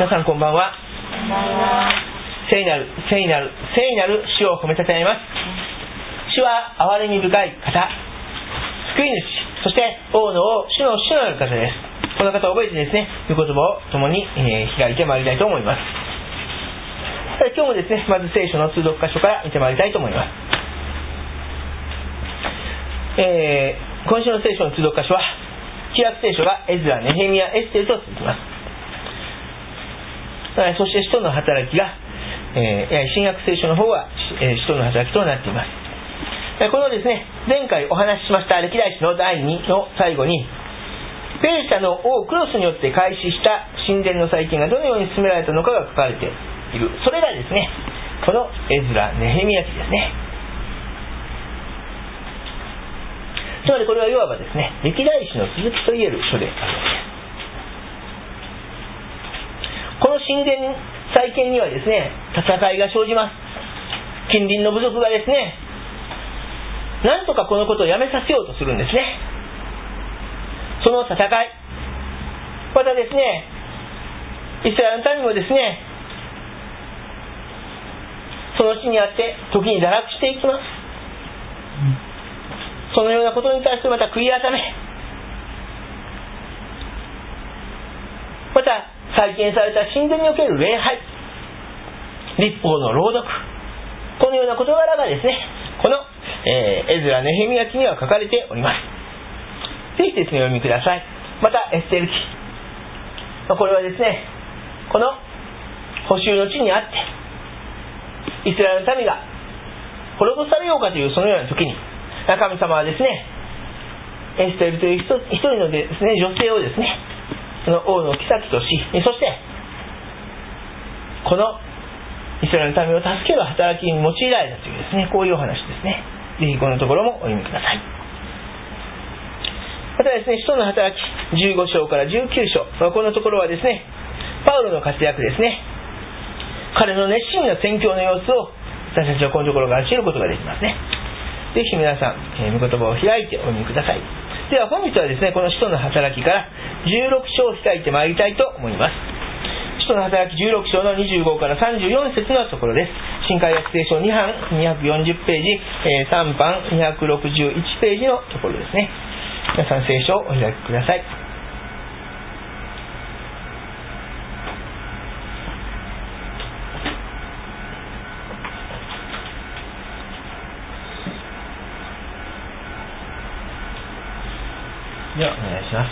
皆さんこんばんは。聖なる聖なる聖なる主を褒めたたえます。主は憐れみ深い方、救い主、そして王の王、主の主なる方です。この方を覚えてですね、御言葉を共に開いてまいりたいと思います。今日もですね、まず聖書の通読箇所から見てまいりたいと思います。今週の聖書の通読箇所は、旧約聖書がエズラ、ネヘミヤ、エステルと続きます。そして使徒の働きが、新約聖書の方は使徒の働きとなっています。このですね、前回お話ししました歴代史の第2の最後に、ペルシャの王クロスによって開始した神殿の再建がどのように進められたのかが書かれている。それがですね、このエズラ・ネヘミヤ記ですね。つまりこれはいわばですね、歴代史の続きといえる書であるわけです。この神殿再建にはですね、戦いが生じます。近隣の部族がですね、なんとかこのことをやめさせようとするんですね。その戦い、またですね、イスラエルの民もですね、その地にあって時に堕落していきます。そのようなことに対してまた悔い改め、また再建された神殿における礼拝、律法の朗読、このような事柄がですね、この、エズラ・ネヘミヤ記には書かれております。ぜひですね、お読みください。またエステル記、これはですね、この捕囚の地にあってイスラエルの民が滅ぼされようかというそのような時に、神様はですね、エステルという一人のですね、女性をですね、その王の妃とし、そしてこのイスラエルの民を助ける働きに用いられたというですね、こういうお話ですね。ぜひこのところもお読みください。またですね、使徒の働き15章から19章、このところはですね、パウロの活躍ですね。彼の熱心な宣教の様子を私たちはこのところから知ることができますね。ぜひ皆さん、御言葉を開いてお読みください。では本日はですね、この使徒の働きから16章を開いてまいりたいと思います。使徒の働き16章の25から34節のところです。新海訳聖書2版240ページ、3版261ページのところですね。皆さん聖書をお開きください。ではお願いします。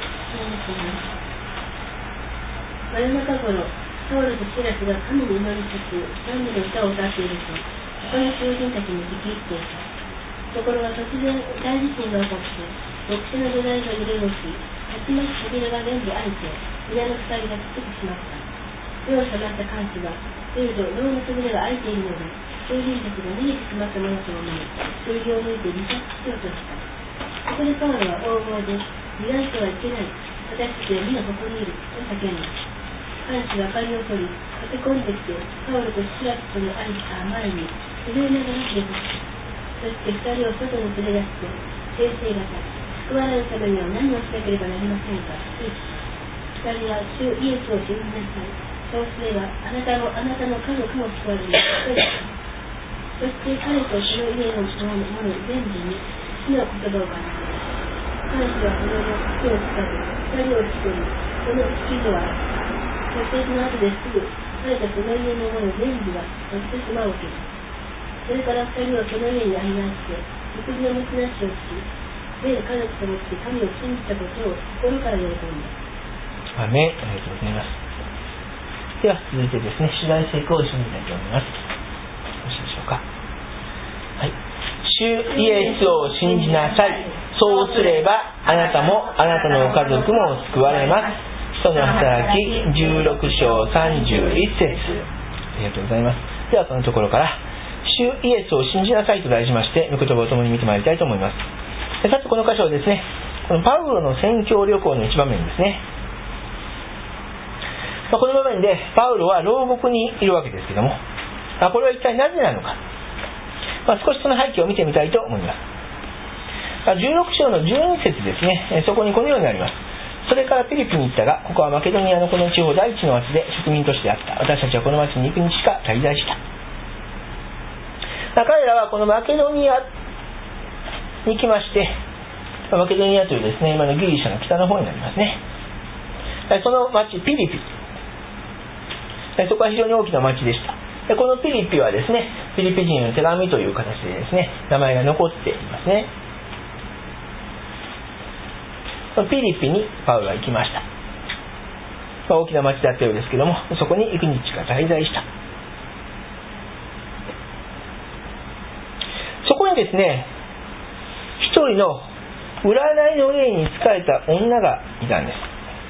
真夜中頃、サウルとシラスが神に祈りつつ賛美の歌を歌っていると、他の囚人たちに聞き入っていた。ところが突然大地震が起こって、牧師の土台が揺れ動き、たちまち扉が全部開いて、皆の鎖がつってしまった。目を覚まった看守が、見ると牢の扉が開いているので、囚人たちが逃げてしまったものと思い、剣を抜いて自殺しようとした。そこでパウロは大声で、逃がしてはいけない、私たちは皆ここにいると叫んだ。看守が明かりを取り、駆け込んできて、パウロとシラスとの前に震えながら出てきた。そして二人を外に連れ出して、先生方、救われるためには何をしなければなりませんかと言った。二人は主イエスを信じなさい。そうすればあなたの家族も救われると言った。そして彼とその家の者全部に主の言葉を語った。看守はその後、手をつかみ、二人を引き取り、その引き戸はそしてその後ですぐ、彼とその家の者全部がそして島を受けた。それから二人はその家に案内して、食事のもてなしをし、全家族ともって神を信じたことを心から喜んだ。 アメン。ありがとうございます。では続いてですね、主題聖句を一緒に見たいと思います。よろしいでしょうか。はい。主イエスを信じなさい。そうすればあなたもあなたの家族も救われます。使徒の働き16章31節。ありがとうございます。ではこのところから主イエスを信じなさいと題しまして、御言葉を共に見てまいりたいと思います。さてこの箇所はですね、このパウロの宣教旅行の一場面ですね。この場面でパウロは牢獄にいるわけですけども、これは一体なぜなのか、少しその背景を見てみたいと思います。16章の12節ですね、そこにこのようにあります。 それからピリピに行ったが、ここはマケドニアのこの地方第一の町で植民都市であった。私たちはこの町に行く日しか滞在した。彼らはこのマケドニアに来まして、マケドニアというですね、今のギリシャの北の方になりますね。その町ピリピ、そこは非常に大きな町でした。このピリピはですね、ピリピ人の手紙という形でですね、名前が残っていますね。ピリピにパウロは行きました。大きな町だったようですけども、そこに幾日か滞在した。そこにですね、一人の占いの霊に仕えた女がいたんです。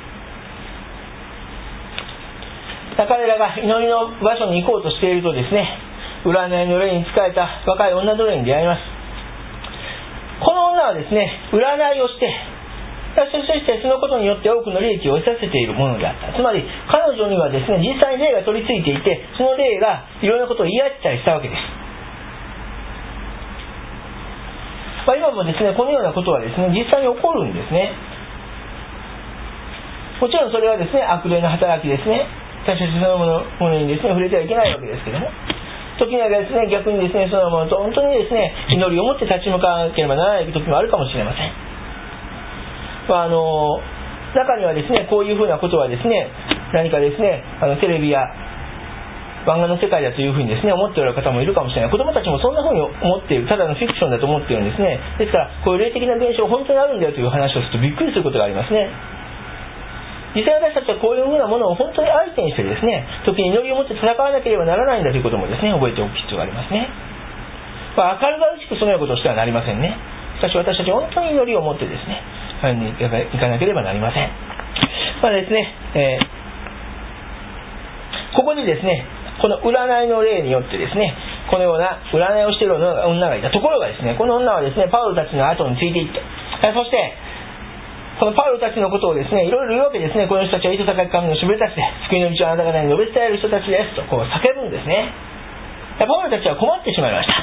彼らが祈りの場所に行こうとしているとですね、占いの霊に仕えた若い女奴隷に出会います。この女はですね、占いをして、そしてそのことによって多くの利益を得させているものであった。つまり彼女にはですね、実際に霊が取り付いていて、その霊がいろんなことを言い合ったりしたわけです。今もですね、このようなことはですね、実際に起こるんですね。もちろんそれはですね、悪霊の働きですね。私たちそのものにですね、触れてはいけないわけですけども、時にはですね、逆にですね、そのものと本当にですね、祈りを持って立ち向かわなければならない時もあるかもしれません。中にはですね、こういうふうなことはですね、何かですね、テレビや漫画の世界だというふうにですね、思っておられる方もいるかもしれない。子供たちもそんなふうに思っている、ただのフィクションだと思っているんですね。ですからこういう霊的な現象本当にあるんだよという話をするとびっくりすることがありますね。実際私たちはこういうふうなものを本当に相手にしてですね、時に祈りを持って戦わなければならないんだということもですね、覚えておく必要がありますね。明る々しくそのようなことをしてはなりませんね。しかし私たちは本当に祈りを持ってですね、行かなければなりません。ですね、ここにですね、この占いの例によってですね、このような占いをしている女がいた。ところがですね、この女はですね、パウロたちの後についていって、そしてこのパウロたちのことをですね、いろいろ言うわけですね。この人たちは糸高き神のしぶれたちで、救いの道をあなた方に述べ伝える人たちですとこう叫ぶんですね。パウロたちは困ってしまいました。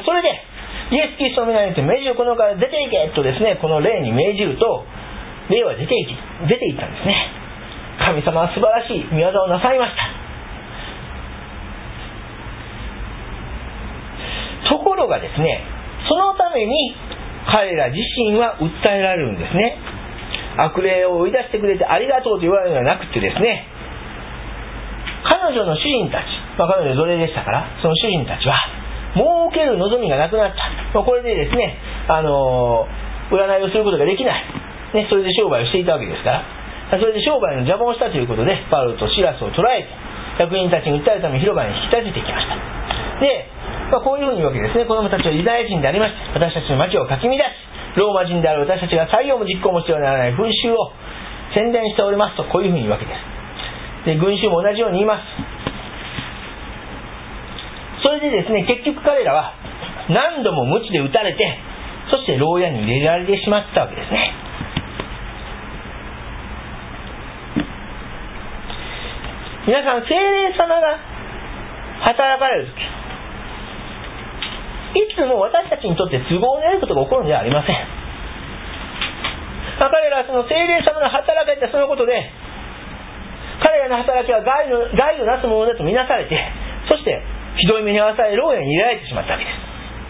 それでイエス・キリストの皆によって命じる、このから出ていけとですね、この霊に命じると、霊は出ていったんですね。神様は素晴らしい御業をなさいました。ところがですね、そのために彼ら自身は訴えられるんですね。悪霊を追い出してくれてありがとうと言われるのではなくてですね、彼女の主人たち、彼女奴隷でしたから、その主人たちは儲ける望みがなくなった。これでですね、占いをすることができない、ね、それで商売をしていたわけですから、それで商売の邪魔をしたということで、パウロとシラスを捕らえて役人たちに訴えるために広場に引き立てていきました。で、こういうふうに言うわけですね。子供たちはユダヤ人でありまして、私たちの町をかき乱し、ローマ人である私たちが採用も実行もしてはならない風習を宣伝しておりますと、こういうふうに言うわけです。で、群衆も同じように言います。それでですね、結局彼らは何度も鞭で打たれて、そして牢屋に入れられてしまったわけですね。皆さん、聖霊様が働かれるとき、いつも私たちにとって都合の良いことが起こるのではありません。彼らはその聖霊様の働かれたそのことで、彼らの働きは害をなすものだとみなされて、そしてひどい目に遭わされ牢屋に入れられてしまったわけです。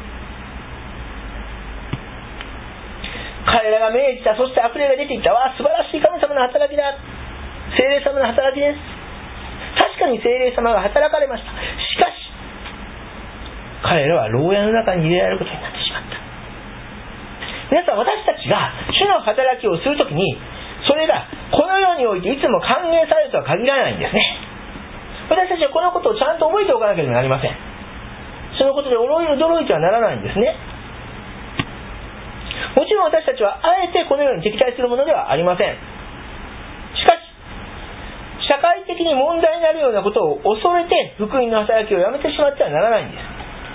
彼らが命じた、そして悪霊が出ていった。素晴らしい神様の働きだ、聖霊様の働きです。確かに聖霊様が働かれました。しかし彼らは牢屋の中に入れられることになってしまった。皆さん、私たちが主の働きをするときに、それがこの世においていつも歓迎されるとは限らないんですね。私たちはこのことをちゃんと覚えておかなければなりません。そのことで驚いてはならないんですね。もちろん私たちはあえてこのように敵対するものではありません。しかし社会的に問題になるようなことを恐れて福音の働きをやめてしまってはならないんです。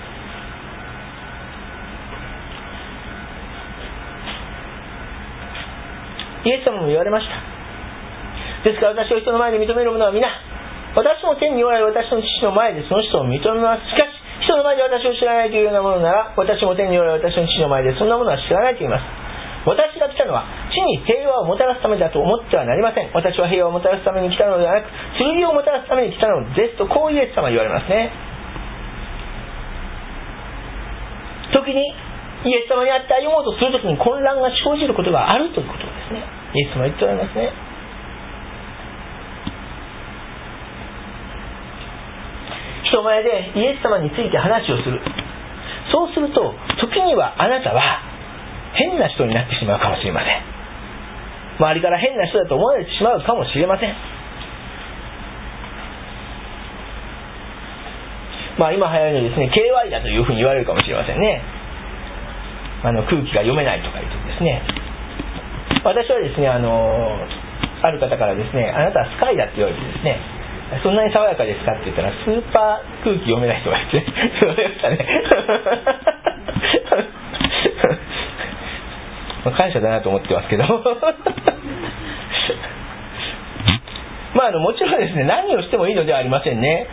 イエス様も言われました。ですから私を人の前で認める者は皆、私も天におられる私の父の前でその人を認めます。しかし人の前で私を知らないというようなものなら、私も天におられる私の父の前でそんなものは知らないと言います。 私が来たのは地に平和をもたらすためだと思ってはなりません。私は平和をもたらすために来たのではなく、剣をもたらすために来たのですと、こうイエス様は言われますね。時にイエス様に会って歩もうとするときに混乱が生じることがあるということですね。イエス様は言っておられますね。人前でイエス様について話をする。そうすると時にはあなたは変な人になってしまうかもしれません。周りから変な人だと思われてしまうかもしれません。今流行るのですね、KY だというふうに言われるかもしれませんね。空気が読めないとか言うとですね、私はですね、ある方からですね、あなたはスカイだって言われてですね、そんなに爽やかですかって言ったら、スーパー空気読めない人がいて言われましたね。感謝だなと思ってますけどもちろんですね、何をしてもいいのではありませんね。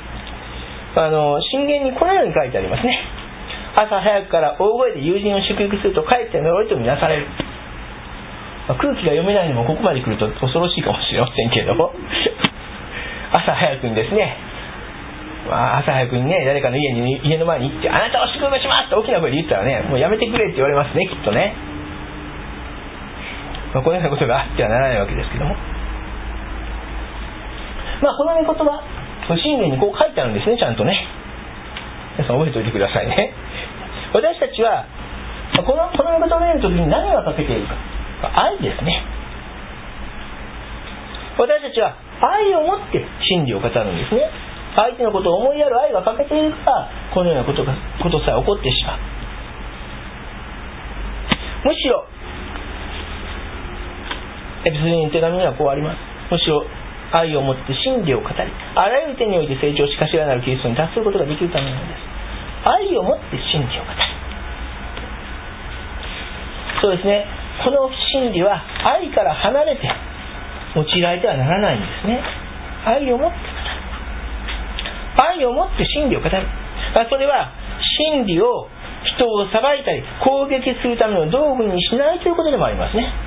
箴言にこのように書いてありますね。朝早くから大声で友人を祝福するとかえって呪いとみなされる。空気が読めないのもここまで来ると恐ろしいかもしれませんけれども朝早くにですね、朝早くにね、誰かの家の前に行って、あなたを祝福しますと大きな声で言ったらね、もうやめてくれって言われますね、きっとね。このようなことがあってはならないわけですけども、この御言葉、箴言にこう書いてあるんですね、ちゃんとね。皆さん覚えておいてくださいね。私たちはこの御言葉を見るときに何が欠けているか、愛ですね。私たちは愛を持って真理を語るんですね。相手のことを思いやる愛が欠けているから、このようなことさえ起こってしまう。むしろエペソビトの手紙にはこうあります。むしろ愛を持って真理を語り、あらゆる点において成長し、頭なるキリストに達することができるためなのです。愛を持って真理を語る。そうですね、この真理は愛から離れて用いられてはならないんですね。愛を持って語る。愛を持って真理を語る。それは真理を人を裁いたり攻撃するための道具にしないということでもありますね。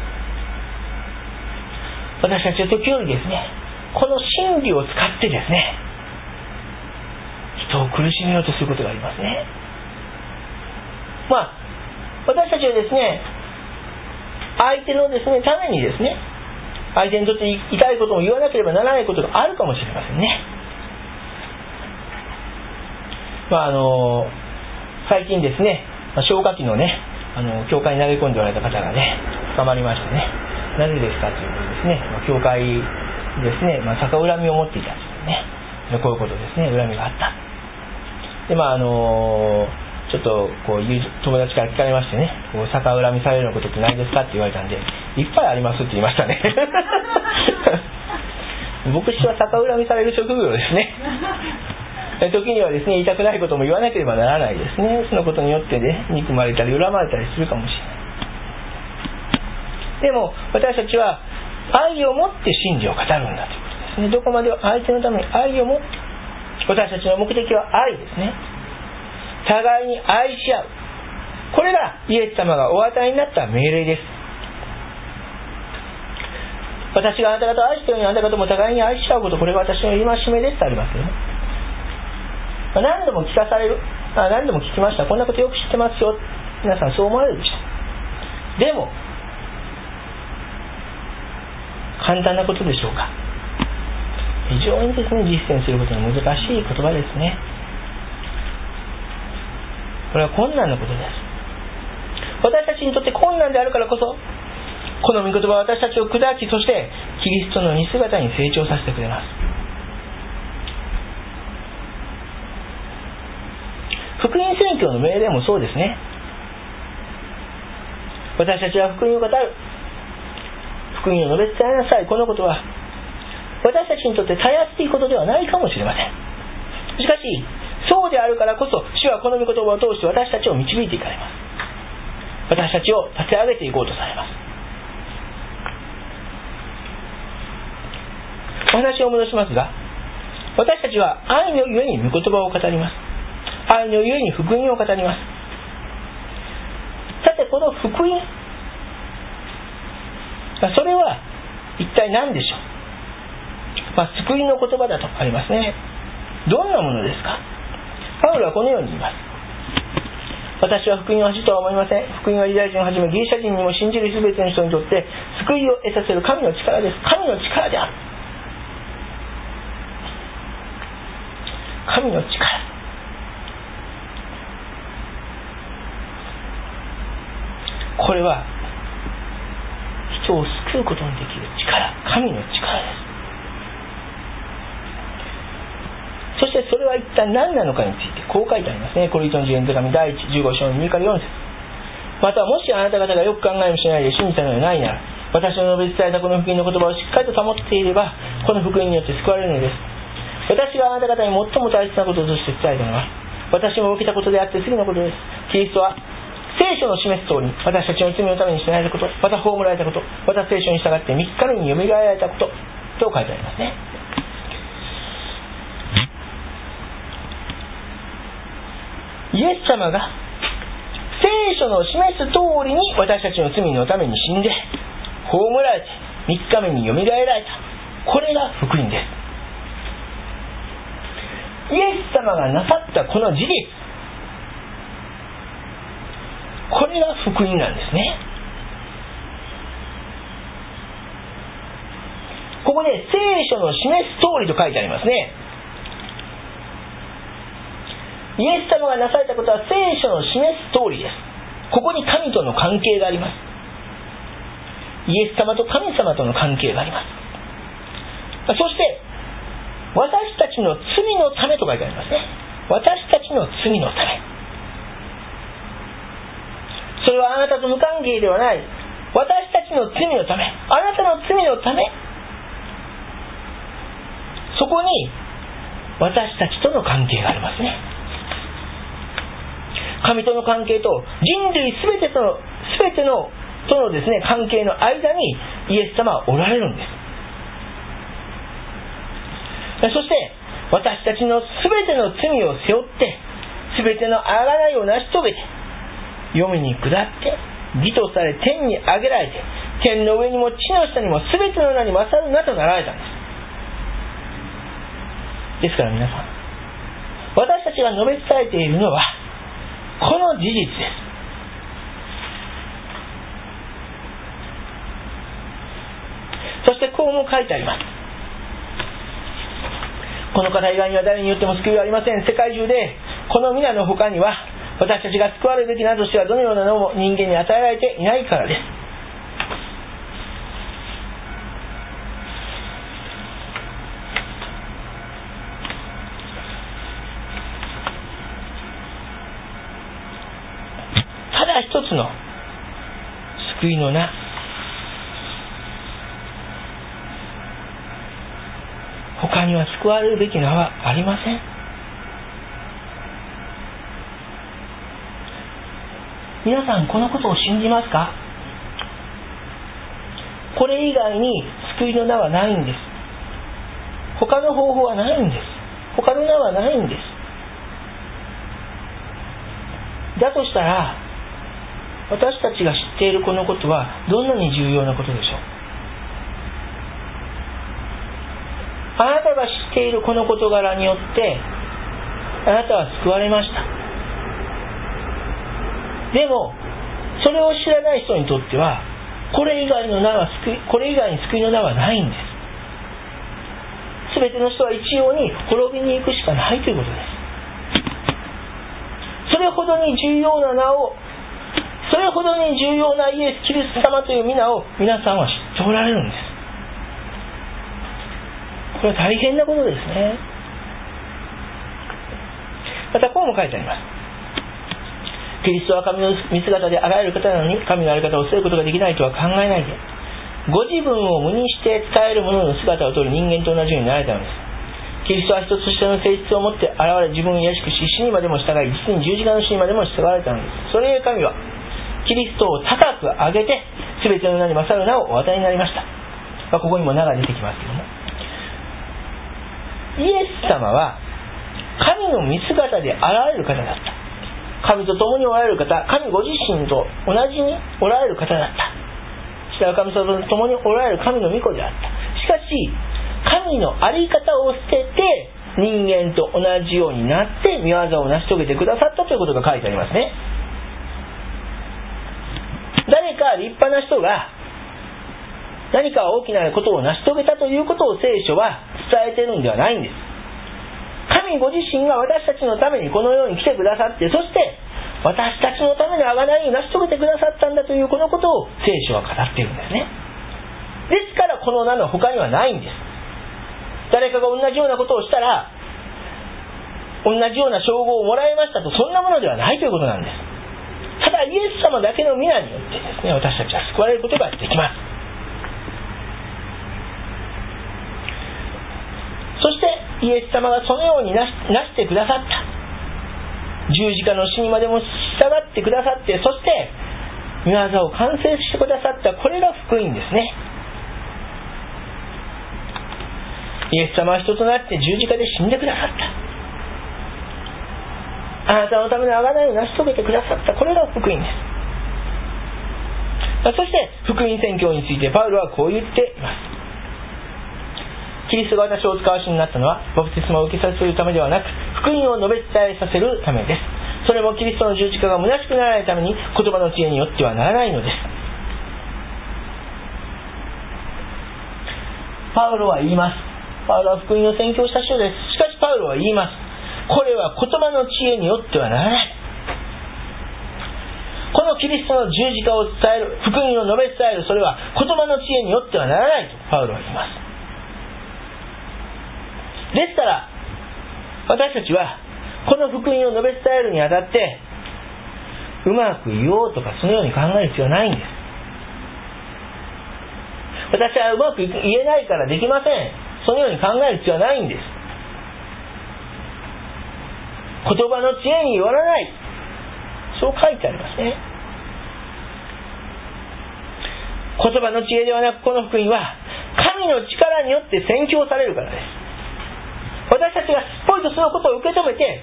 私たちは時折ですね、この真理を使ってですね、人を苦しめようとすることがありますね。私たちはですね、相手のですね、ためにですね、相手にとって痛いことも言わなければならないことがあるかもしれませんね。最近ですね、消火器のね、教会に投げ込んでおられた方がね、捕まりましてね、なぜですかということですね、教会ですね、逆恨みを持っていたというね、こういうことですね、恨みがあった。でちょっと友達から聞かれましてね、逆恨みされるようなことってないですかって言われたんで、いっぱいありますって言いましたね。牧師は逆恨みされる職業ですね。時にはですね、言いたくないことも言わなければならないですね。そのことによってね、憎まれたり恨まれたりするかもしれない。でも私たちは愛を持って真理を語るんだということですね。どこまで相手のために愛を持って、私たちの目的は愛ですね。互いに愛し合う。これがイエス様がお与えになった命令です。私があなた方を愛したようにあなた方も互いに愛し合うこと、これが私の戒めですとありますけどね。何度も聞かされる、何度も聞きました、こんなことよく知ってますよ、皆さんそう思われるでしょう。でも簡単なことでしょうか。非常にですね、実践することの難しい言葉ですね。これは困難なことです。私たちにとって困難であるからこそ、この御言葉は私たちを砕き、そしてキリストの似姿に成長させてくれます。福音宣教の命令もそうですね。私たちは福音を語る、福音を述べ伝えなさい。このことは私たちにとってたやすいことではないかもしれません。しかしそうであるからこそ、主はこの御言葉を通して私たちを導いていかれます。私たちを立て上げていこうとされます。お話を戻しますが、私たちは愛のゆえに御言葉を語ります。愛のゆえに福音を語ります。さてこの福音、 それは一体何でしょう。救いの言葉だとありますね。どんなものですか。パウロはこのように言います。私は福音を恥とは思いません。福音はユダヤ人をはじめギリシャ人にも信じるすべての人にとって救いを得させる神の力です。神の力である。神の力。これは人を救うことのできる力、神の力です。そしてそれは一体何なのかについてこう書いてありますね。コリントの人への手紙第15章の2から4節。またもしあなた方がよく考えもしないで信じたのではないなら、私の述べ伝えたこの福音の言葉をしっかりと保っていれば、この福音によって救われるのです。私があなた方に最も大切なこととして伝えたのは、私も受けたことであって次のことです。キリストは聖書の示す通り私たちの罪のために死なれたこと、また葬られたこと、また聖書に従って3日目によみがえられたことと書いてありますね。イエス様が聖書の示す通りに私たちの罪のために死んで葬られて3日目によみがえられた。これが福音です。イエス様がなさったこの事実、これが福音なんですね。ここで聖書の示す通りと書いてありますね。イエス様がなされたことは聖書の示す通りです。ここに神との関係があります。イエス様と神様との関係があります。そして私たちの罪のためと書いてありますね。私たちの罪のため。それはあなたと無関係ではない。私たちの罪のため、あなたの罪のため、そこに私たちとの関係がありますね。神との関係と人類すべてとのですね、関係の間にイエス様はおられるんです。そして私たちのすべての罪を背負ってすべての贖いを成し遂げて黄泉に下って義とされ天に上げられて天の上にも地の下にもすべての名に勝る名となられたんです。ですから皆さん、私たちが述べ伝えているのはこの事実です。そしてこうも書いてあります。この方以外には誰によっても救いはありません。世界中でこの皆の他には私たちが救われるべきなとしてはどのようなのも人間に与えられていないからです。ただ一つの救いの名、他には救われるべき名はありません。皆さんこのことを信じますか？これ以外に救いの名はないんです。他の方法はないんです。他の名はないんです。だとしたら私たちが知っているこのことはどんなに重要なことでしょう。あなたが知っているこの事柄によってあなたは救われました。でもそれを知らない人にとってはこれ以外に救いの名はないんです。すべての人は一様に滅びに行くしかないということです。それほどに重要なイエス・キリスト様という皆を皆さんは知っておられるんです。これは大変なことですね。またこうも書いてあります。キリストは神の見姿であらゆる方なのに神のあり方を捨てることができないとは考えないで、ご自分を無にして伝える者の姿をとる人間と同じようになられたのです。キリストは一つ下の性質を持って現れ自分を卑しくし死にまでも従い実に十字架の死にまでも従われたのです。それゆえ神はキリストを高く上げて全ての名に勝る名をお与えになりました。ここにも名が出てきますけども、イエス様は神の見姿であられる方だった。神と共におられる方、神ご自身と同じにおられる方だった。 白神様と共におられる神の御子であった。しかし神の在り方を捨てて人間と同じようになって御業を成し遂げてくださったということが書いてありますね。誰か立派な人が何か大きなことを成し遂げたということを聖書は伝えているんではないんです。神ご自身が私たちのためにこの世に来てくださって、そして私たちのための贖いを成し遂げてくださったんだというこのことを聖書は語っているんですね。ですからこの名の他にはないんです。誰かが同じようなことをしたら同じような称号をもらいましたと、そんなものではないということなんです。ただイエス様だけの皆によってですね、私たちは救われることができます。そしてイエス様がそのようになしてくださった、十字架の死にまでも従ってくださって、そして御業を完成してくださった、これが福音ですね。イエス様は人となって十字架で死んでくださった、あなたのための贖いを成し遂げてくださった、これが福音です。そして福音宣教についてパウロはこう言っています。キリストが私をお使わしになったのはバプテスマを受けさせるためではなく、福音を述べ伝えさせるためです。それもキリストの十字架が虚しくならないために、言葉の知恵によってはならないのです。パウロは言います。パウロは福音を宣教した人です。しかしパウロは言います。これは言葉の知恵によってはならない。このキリストの十字架を伝える、福音を述べ伝える、それは言葉の知恵によってはならないとパウロは言います。ですから私たちはこの福音を述べ伝えるにあたってうまく言おうとかそのように考える必要はないんです。私はうまく言えないからできません、そのように考える必要はないんです。言葉の知恵によらない、そう書いてありますね。言葉の知恵ではなく、この福音は神の力によって宣教されるからです。私たちがすっぽりとそのことを受け止めて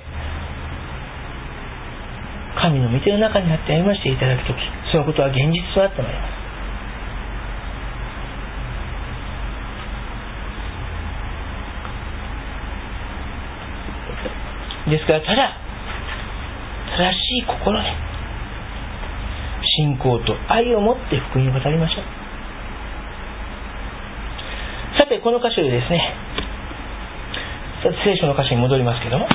神の御手の中にあって歩ましていただくとき、そのことは現実となってまいります。ですからただ正しい心で信仰と愛を持って福音を語りましょう。さてこの箇所でですね、聖書の箇所に戻りますけども、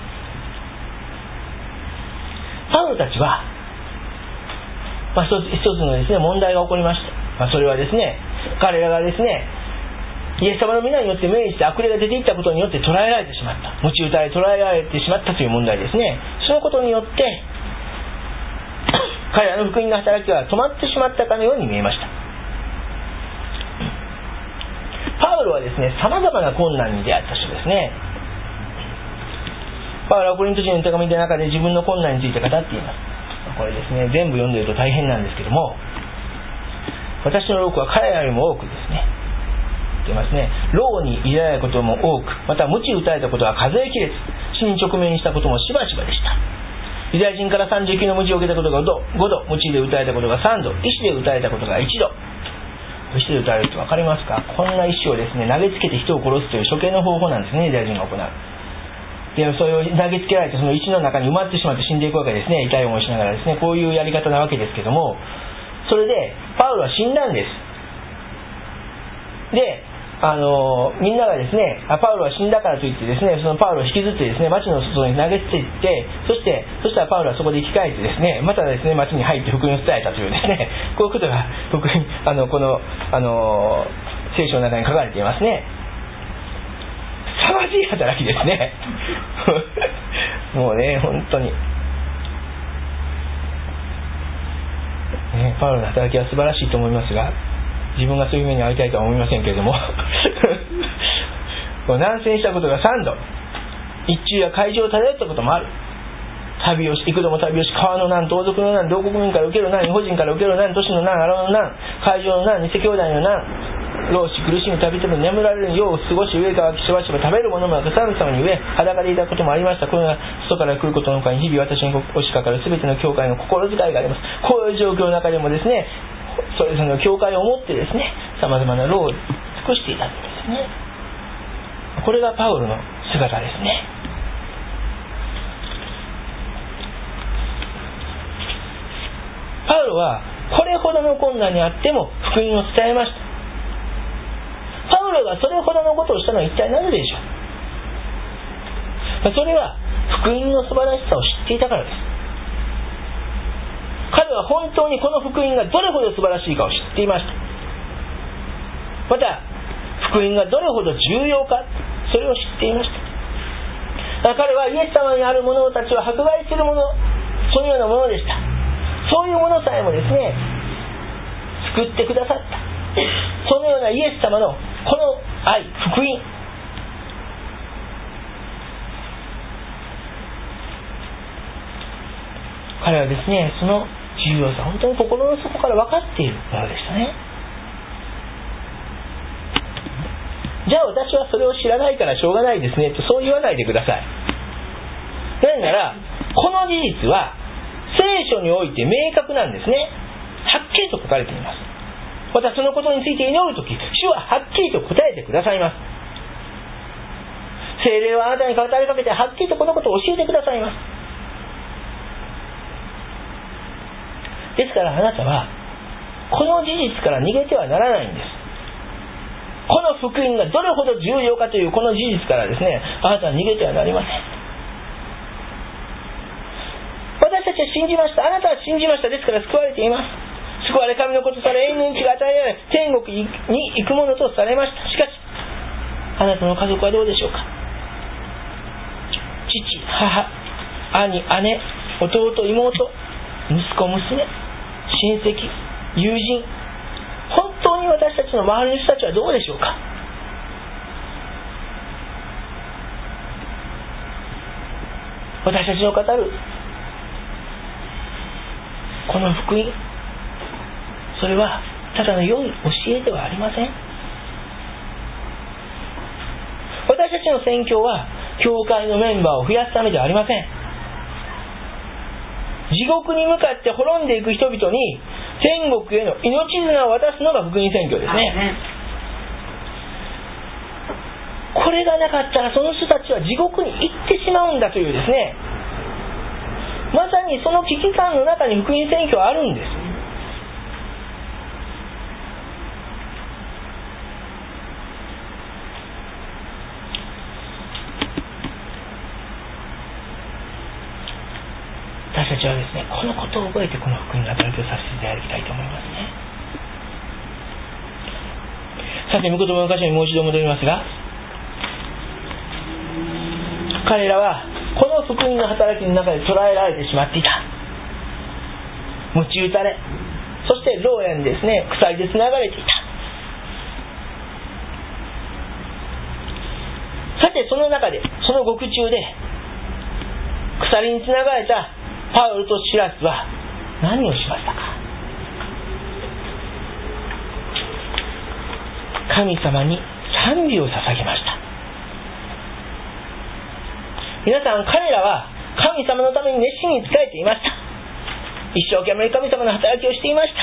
パウロたちは、一つのですね問題が起こりました。それはですね、彼らがですねイエス様の皆によって命じて悪霊が出ていったことによって捕らえられてしまった、鞭打たれ捕らえられてしまったという問題ですね。そのことによって彼らの福音の働きは止まってしまったかのように見えました。パウロはですね、様々な困難に出会った人ですね。パウロはコリント人の手紙の中で自分の困難について語っています。これですね、全部読んでいると大変なんですけども、私の労苦は彼らよりも多くですね、言ってますね。労に入れられることも多く、また鞭打たれたことは数えきれず、死に直面したこともしばしばでした。ユダヤ人から39の鞭を受けたことが5度、鞭で打たれたことが3度、石で打たれたことが1度。石で打たれるって分かりますか？こんな石をですね投げつけて人を殺すという処刑の方法なんですね、ユダヤ人が行う。でそれを投げつけられてその石の中に埋まってしまって死んでいくわけですね。痛い思いしながらですね、こういうやり方なわけですけども、それでパウロは死んだんです。でみんながですね、パウロは死んだからといってですね、そのパウロを引きずってですね、町の外に投げつけていって、そしたらパウロはそこで生き返ってですね、またですね、町に入って福音を伝えたというですね、こういうことが福音この聖書の中に書かれていますね。凄まじい働きですね。もうね、本当に、ね、パウロの働きは素晴らしいと思いますが、自分がそういう目に遭いたいとは思いませんけれども南遷したことが3度、一中や海上を漂ったこともある。旅をし幾度も旅をし、川の難、盗賊の難、同国民から受ける難、異邦人から受ける難、都市の難、荒野の難、海上の難、偽兄弟の難、老死苦しみ旅々眠られるよう過ごし、上からしばしば食べるものもなく寒さに飢え裸でいたこともありました。これが外から来ることのほかに日々私に押しかかる全ての教会の心遣いがあります。こういう状況の中でもですね、 それぞれの教会を持ってですね、さまざまな労を尽くしていたんですね。これがパウロの姿ですね。パウロはこれほどの困難にあっても福音を伝えました。パウロがそれほどのことをしたのは一体なぜでしょう。それは福音の素晴らしさを知っていたからです。彼は本当にこの福音がどれほど素晴らしいかを知っていました。また福音がどれほど重要か、それを知っていました。彼はイエス様にある者たちを迫害する者、そのようなものでした。そういうものさえもですね、救ってくださった。そのようなイエス様のこの愛、福音、彼はですね、その重要さ、本当に心の底から分かっているものでしたね。じゃあ私はそれを知らないからしょうがないですねと、そう言わないでください。なぜならこの事実は聖書において明確なんですね。はっきりと書かれています。またそのことについて祈るとき、主ははっきりと答えてくださいます。聖霊はあなたに語りかけてはっきりとこのことを教えてくださいます。ですからあなたはこの事実から逃げてはならないんです。この福音がどれほど重要かというこの事実からですね、あなたは逃げてはなりません。私たちは信じました。あなたは信じました。ですから救われています。救われ神の子とされ、永遠の命が与えられ、天国に行くものとされました。しかしあなたの家族はどうでしょうか。父、母、兄、姉、弟、妹、息子、娘、親戚、友人、本当に私たちの周りの人たちはどうでしょうか。私たちの語るこの福音、それはただの良い教えではありません。私たちの宣教は教会のメンバーを増やすためではありません。地獄に向かって滅んでいく人々に天国への命綱を渡すのが福音宣教ですね。これがなかったらその人たちは地獄に行ってしまうんだというですね、まさにその危機感の中に福音宣教はあるんです。私たちはですね、このことを覚えてこの福音の働きをさせていただきたいと思いますね。さて、御言葉の箇所にもう一度戻りますが、彼らはこの福音の働きの中で捉えられてしまっていた。鞭打たれ、そして牢屋にですね、鎖でつながれていた。さて、その中で、その獄中で鎖につながれたパウロとシラスは何をしましたか。神様に賛美を捧げました。皆さん、彼らは神様のために熱心に仕えていました。一生懸命神様の働きをしていました。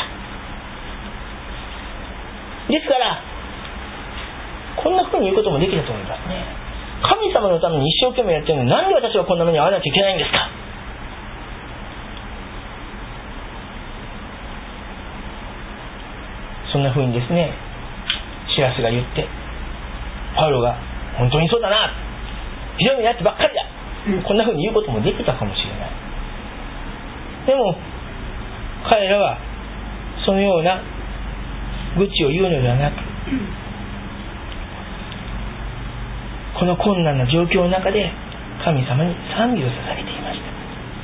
ですからこんな風に言うこともできたと思いますね。神様のために一生懸命やってるのに、なんで私はこんな目に遭わなきゃいけないんですか。そんな風にですね、シラスが言って、パウロが本当にそうだな、ひどい目にやってばっかりだ、こんな風に言うこともできたかもしれない。でも彼らはそのような愚痴を言うのではなく、この困難な状況の中で神様に賛美を捧げていました。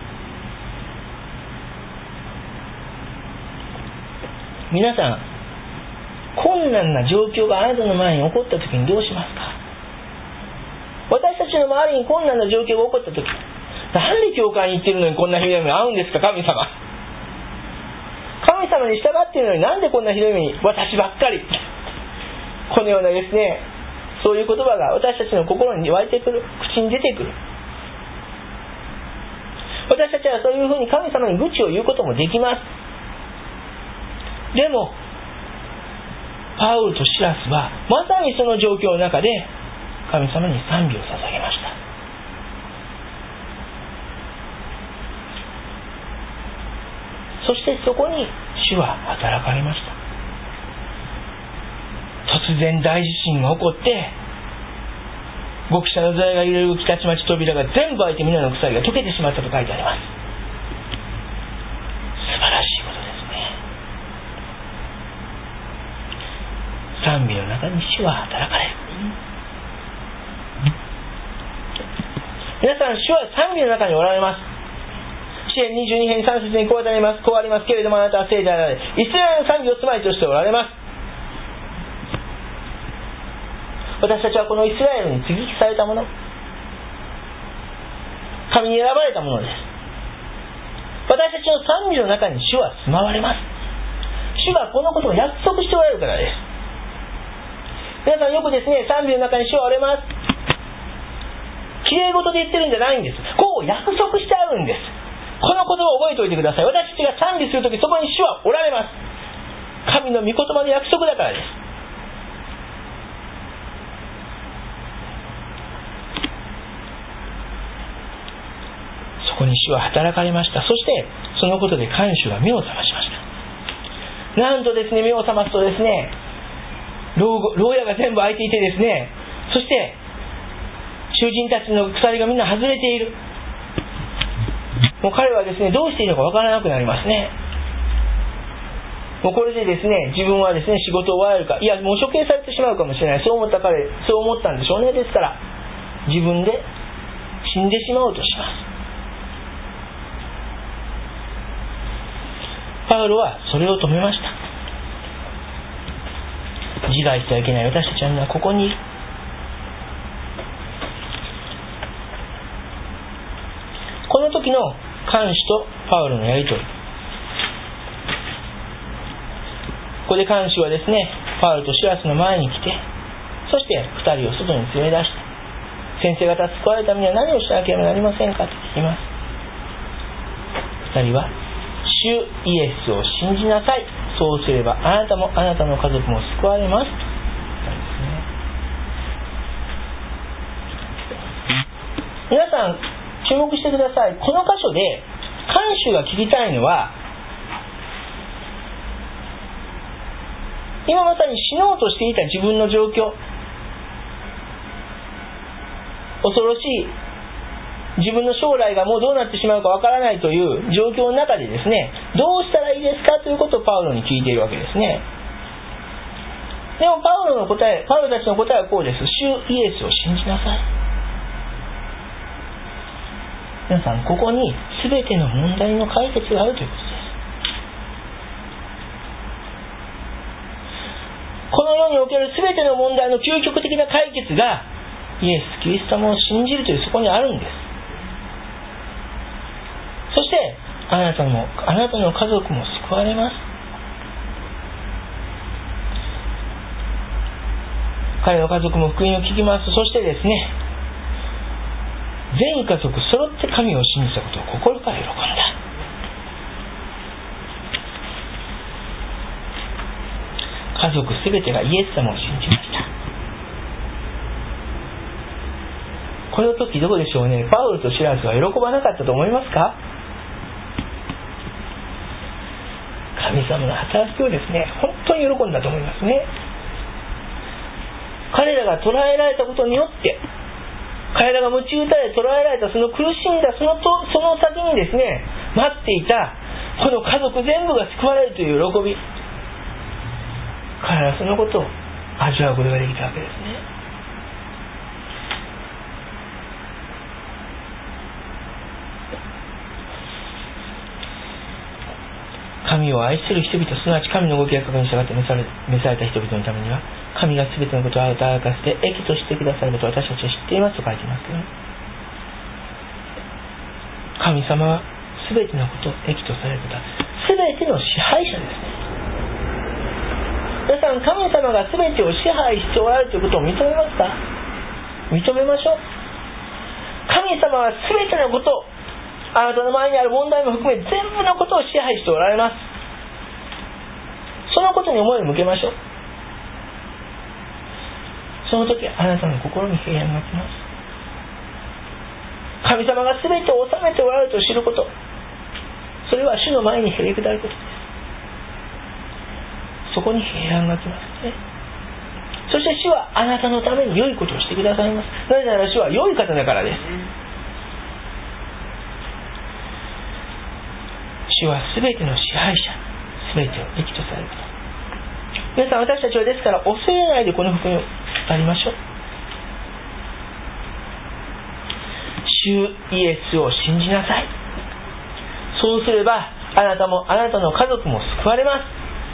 皆さん、困難な状況があなたの前に起こった時にどうしますか。私たちの周りに困難な状況が起こった時、なんで教会に行ってるのにこんなひどい目に遭うんですか。神様に従っているのになんでこんなひどい目に私ばっかり、このようなですね、そういう言葉が私たちの心に湧いてくる、口に出てくる。私たちはそういうふうに神様に愚痴を言うこともできます。でもパウルとシラスはまさにその状況の中で神様に賛美を捧げました。そしてそこに主は働かれました。突然大地震が起こって極者の材が揺れる北ちまち扉が全部開いて皆の鎖が解けてしまったと書いてあります。素晴らしいことですね。賛美の中に主は働かれる。皆さん、主は賛美の中におられます。詩編22編3節にこうありますけれども、あなたは聖であられ、イスラエルの賛美を住まいとしておられます。私たちはこのイスラエルに接ぎ木されたもの、神に選ばれたものです。私たちの賛美の中に主は住まわれます。主がこのことを約束しておられるからです。皆さんよくですね、賛美の中に主はおられます、きれい事で言ってるんじゃないんです。こう約束してあるんです。このことを覚えておいてください。私たちが賛美するとき、そこに主はおられます。神の御言葉の約束だからです。そこに主は働かれました。そしてそのことで看守が目を覚ましました。なんとですね、目を覚ますとですね、牢屋が全部開いていてですね、そして囚人たちの鎖がみんな外れている。もう彼はですね、どうしていいのかわからなくなりますね。もうこれでですね、自分はですね、仕事を終わるか、いやもう処刑されてしまうかもしれない、そう思ったんでしょうね。ですから自分で死んでしまおうとします。パウロはそれを止めました。自害してはいけない。私たちはみんなここにいる。この時の看守とパウロのやり取り、ここで看守はですね、パウロとシラスの前に来て、そして2人を外に連れ出して、先生方救われるためには何をしなければなりませんかと聞きます。2人は、主イエスを信じなさい、そうすればあなたもあなたの家族も救われますと言ったんですね。皆さん注目してください。この箇所で看守が聞きたいのは、今まさに死のうとしていた自分の状況、恐ろしい自分の将来がもうどうなってしまうかわからないという状況の中でですね、どうしたらいいですかということをパウロに聞いているわけですね。でもパウロたちの答えはこうです。主イエスを信じなさい。皆さん、ここに全ての問題の解決があるということです。この世における全ての問題の究極的な解決がイエス・キリストを信じるという、そこにあるんです。そしてあなたの家族も救われます。彼の家族も福音を聞きます。そしてですね、全家族揃って神を信じたことを心から喜んだ。家族すべてがイエス様を信じました。この時どうでしょうね。パウロとシラスは喜ばなかったと思いますか？神様の働きをですね、本当に喜んだと思いますね。彼らが捕らえられたことによって、彼らが鞭打たれ捕らえられたその苦しんだその先にですね、待っていたこの家族全部が救われるという喜び、彼らはそのことを味わうことができたわけですね。神を愛する人々、すなわち神の動きや確認に従って召された人々のためには、神が全てのことを働かせて益としてくださることを私たちは知っていますと書いていますけど、神様は全てのことを益とされることは全ての支配者ですね。皆さん、神様が全てを支配しておられるということを認めますか？認めましょう。神様は全てのことを、あなたの前にある問題も含め全部のことを支配しておられます。そのことに思いを向けましょう。 その時あなたの心に平安が来ます。神様が全てを治めておられると知ること、それは主の前にへりくだることです。そこに平安が来ますね。そして主はあなたのために良いことをしてくださいます。なぜなら主は良い方だからです。主は全ての支配者、全てを益とされること。皆さん、私たちはですから恐れないでこの福音をありましょう。主イエスを信じなさい。そうすればあなたもあなたの家族も救われます。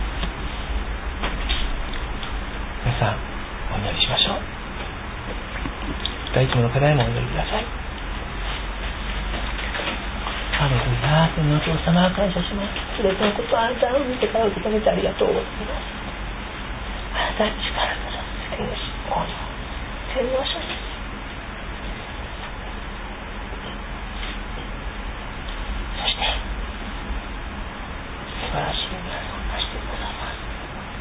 皆さん、お祈りしましょう。第一の課題もお祈りください。ハレルヤ、天のお父様、感謝します。すべてのことをあなたを見てから受け止めてありがとうございます。あなたに力から救い主、王に天皇者です。そして素晴らしい皆さんを出してくださいます。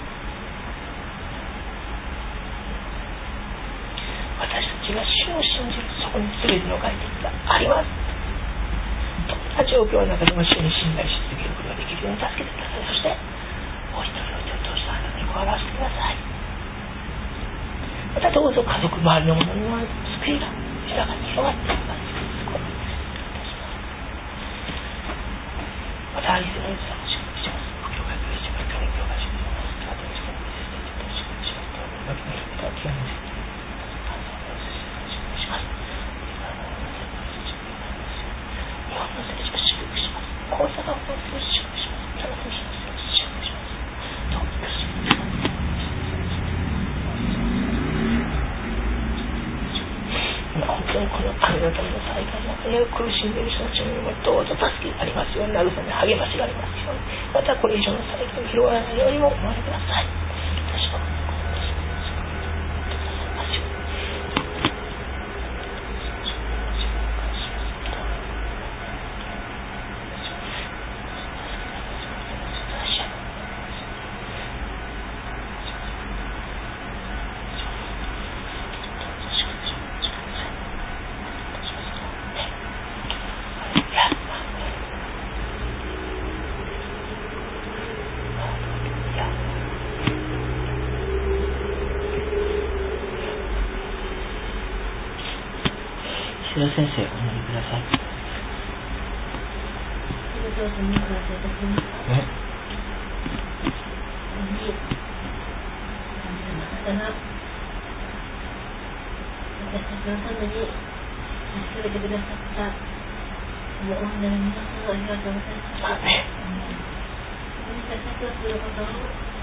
私たちが主を信じる、そこに全ての解決があります。どんな状況の中でも主に信頼し続けることができるように助けてください。そしてお一人お一人としてあなたにこう表してください。またどうぞ家族、周りの者にも救いが豊かに広がっていきます。また愛するイエス様を祝福します。ご教会と一緒に教会を祝福します。また一緒に祝福します。また一緒に祝福します。日本の聖地を祝福します。大阪を祝福します。田中の聖地を祝福します。どうぞ祝福します。今本当にこのありがたみの災害の中に苦しんでいる人たちにもどうぞ助けがありますように、慰め励ましがありますように、またこれ以上の災害が広がらないようにもお守りください。私は先生、お祈りください。 どうぞ見てください。私に神様方が私たちのために助けてくださったこの女の皆さん、ありがとうございます。私たちをすることを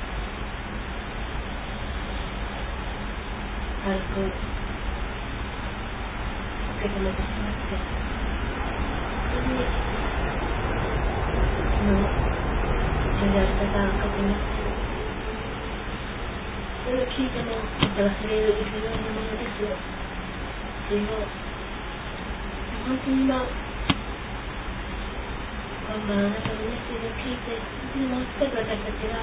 軽く受け止めてしまって、本当に主である方を受け止めて、それを聞いても忘れるようなものですよ。主よ、本当に今あなたのメッセージを聞いて、本当にもう少し私たちが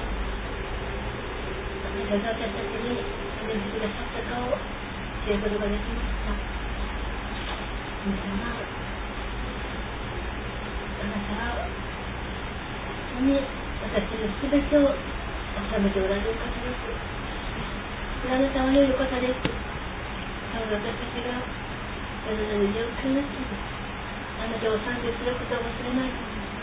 私たちに励んでくださったかを知ることができました。皆様、あなたは本当に私のすべてを治めておられる方です。あなたは良いお方です。私たちがあなたの状況なしであなたを賛美することを忘れないことです。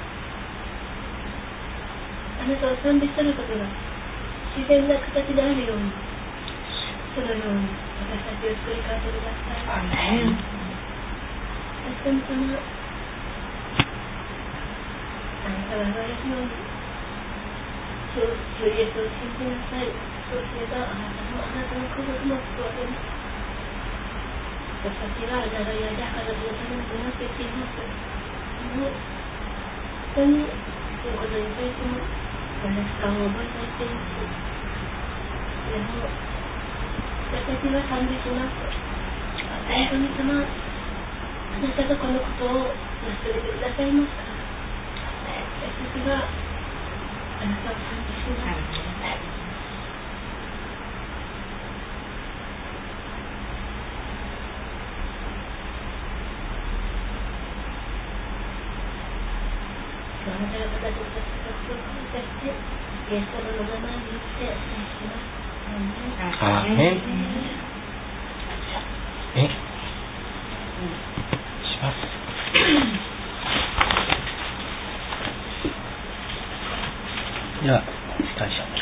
あなたを賛美することが自然な形であるように、そのように私たちを作り変えてください。アメン。神様、あなたが言われるように、主イエスを信じなさい。そうすればあなたもあなたの家族も救われます。私たちは長い間家族のために祈ってきています。でも本当にそういうことについても罪悪感を覚えていっています。でも私たちは賛美します。神様、あなたがこのことを成し遂げてくださいますから、私たちはあなたを賛美します。 あなた方たちの約束を感謝してイエス様の名前によってお願いします。 アーメン。します。では、感謝。